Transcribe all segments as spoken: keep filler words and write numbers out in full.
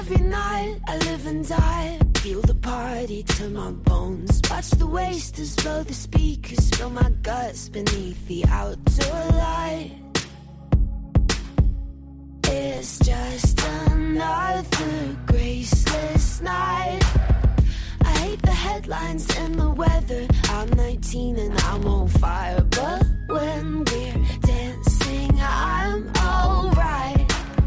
Every night I live and die, feel the party to my bones. Watch the wasters blow the speakers, feel my guts beneath the outdoor light. It's just another graceless night. I hate the headlines and the weather. I'm nineteen and I'm on fire, but when we're dancing, I'm alright.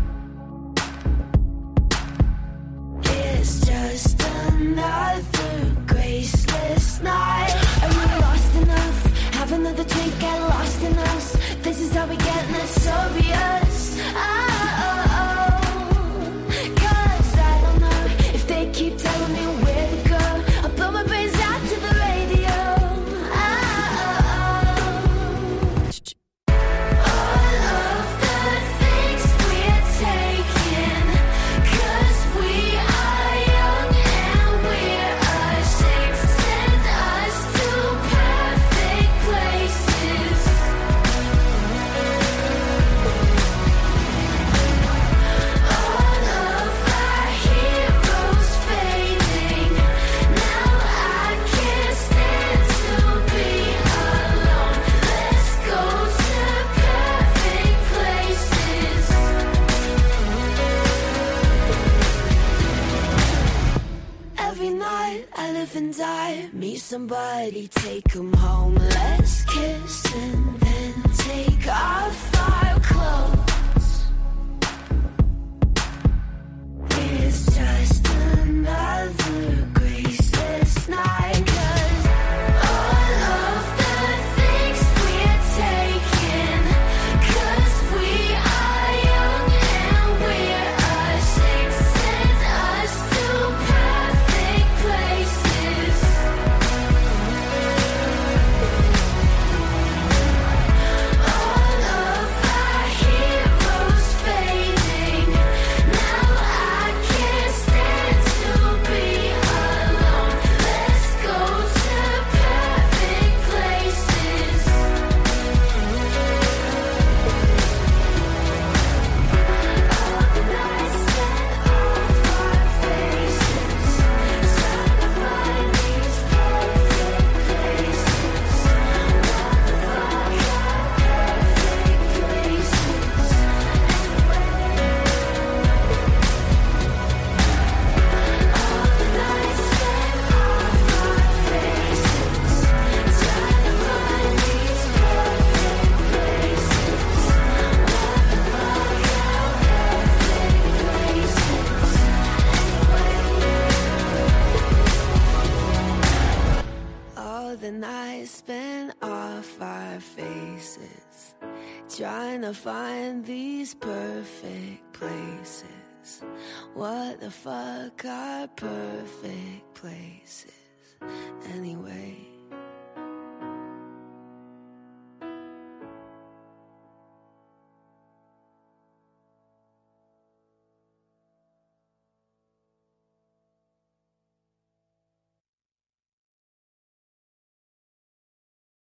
It's just another graceless night. Are you lost enough? Have another drink, get lost in us. This is how we get notorious. Oh, cause I don't know if they keep telling me where to go. I'll blow my brains out to the radio. All of the things we're taking, cause we are young and we're ashamed, send us to perfect places. All of our heroes fading, now I can't stand to be alone. Let's go to perfect places. Every night I live and die, meet somebody, take 'em home. Let's kiss and then take off our clothes. It's just another graceless night. 'Cause all of the things we're taking, 'cause we are young and we're ashamed, send us to perfect places. All of our heroes fading, now I can't stand to be alone. Let's go to perfect places. All the nights spent off our faces, trying to find these perfect places. What the fuck are perfect places anyway? All the nights spent off our faces, trying to find these perfect places. What the fuck are perfect places anyway? All the nights spent off our faces, trying to find these perfect places. What the fuck are perfect places anyway?